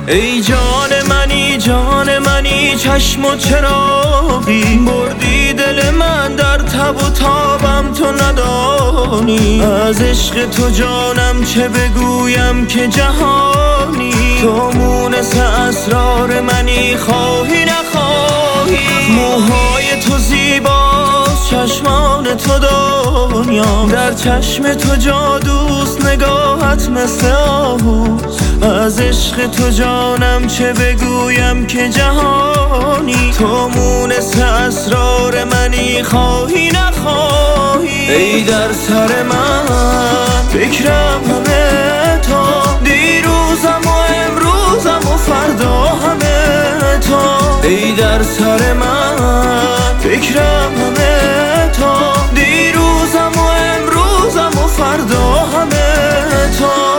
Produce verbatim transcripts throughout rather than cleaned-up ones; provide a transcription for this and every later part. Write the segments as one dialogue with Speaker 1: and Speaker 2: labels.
Speaker 1: ای جان منی جان منی چشم و چراغی، بردی دل من در تب و تابم تو ندانی. از عشق تو جانم چه بگویم که جهانی، تو مونس اسرار منی خواهی نخواهی. موهای تو زیباست چشمان تو دنیا، در چشم تو جادوست نگاهت مثل آهوست. از عشق تو جانم چه بگویم که جهانی، تو مونس اسرار منی خواهی نخواهی. ای در سر من فکرم همه تو، دیروزم و امروزم و فردا همه تو. ای در سر من فکرم همه تو، دیروزم و امروزم و فردا همه تو.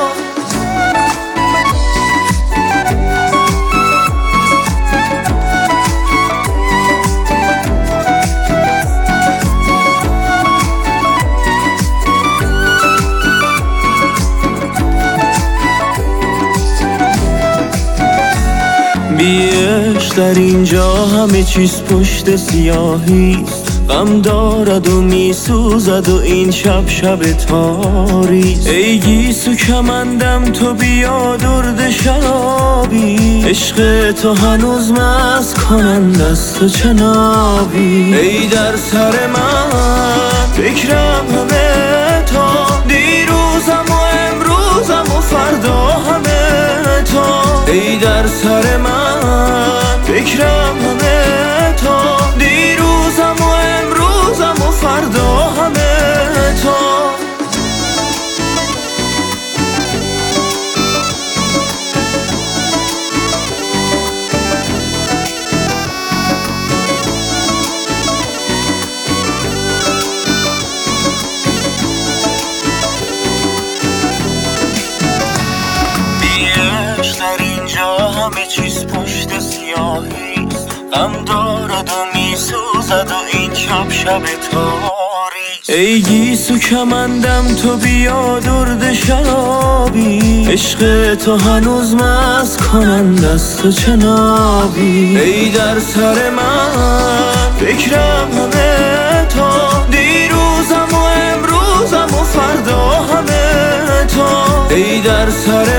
Speaker 1: بیش در اینجا همه چیز پشت سیاهیست، غم دارد و میسوزد و این شب شب تاریست. ای گیسو کمندم تو بیا درد شرابی، عشق تو هنوز مست کنند است و چنابی. ای در سر من فکرم همه تو، دیروزم و امروزم و فردا همه تو. ای در سر من فکرم همه تو، دیروزم و امروزم و فردا همه تو. بیش در اینجا همه چیز پشت سیاهیست، غم دارد و میسوزد و این شب شب تاریست. ای گیسو کمندم تو بیا درد شرابی، عشق تو هنوز مست کنند است و چنابی. ای در سر من فکرم همه تو، دیروزم و امروزم و فردا همه تو. ای در سر